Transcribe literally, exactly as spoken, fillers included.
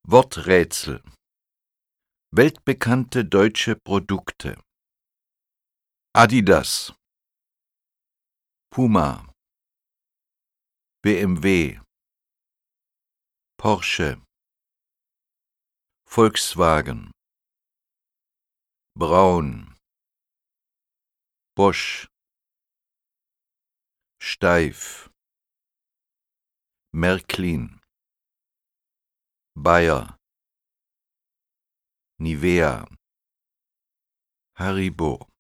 Worträtsel. Weltbekannte deutsche Produkte: Adidas, Puma, B M W, Porsche, Volkswagen, Braun, Bosch, Steiff, Märklin, Bayer, Nivea, Haribo.